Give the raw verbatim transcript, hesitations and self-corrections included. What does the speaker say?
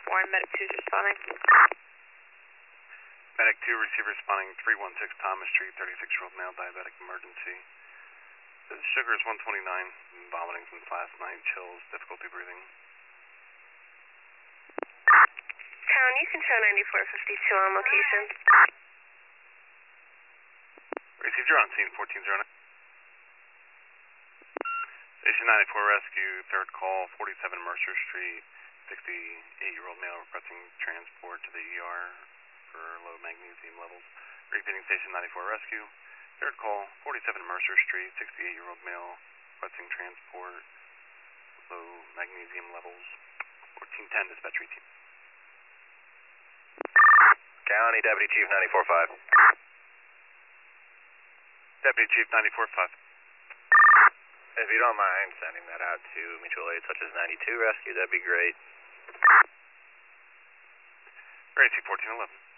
four, Medic two is responding. Medic two, receiver responding three one six Thomas Street, thirty-six-year-old male, diabetic emergency. The sugar is one twenty-nine, vomiting since last night, chills, difficulty breathing. Town, you can show ninety-four fifty-two on location. Received, you're on scene, fourteen oh nine. Station ninety-four Rescue, third call, forty-seven Mercer Street, sixty-eight-year-old male requesting transport to the E R for low magnesium levels. Repeating Station ninety-four Rescue, third call, forty-seven Mercer Street, sixty-eight-year-old male requesting transport, low magnesium levels. fourteen ten, dispatch team. County Deputy Chief ninety-four five. Deputy Chief ninety-four five. If you don't mind sending that out to mutual aid such as ninety-two Rescue, that'd be great. Racing fourteen eleven.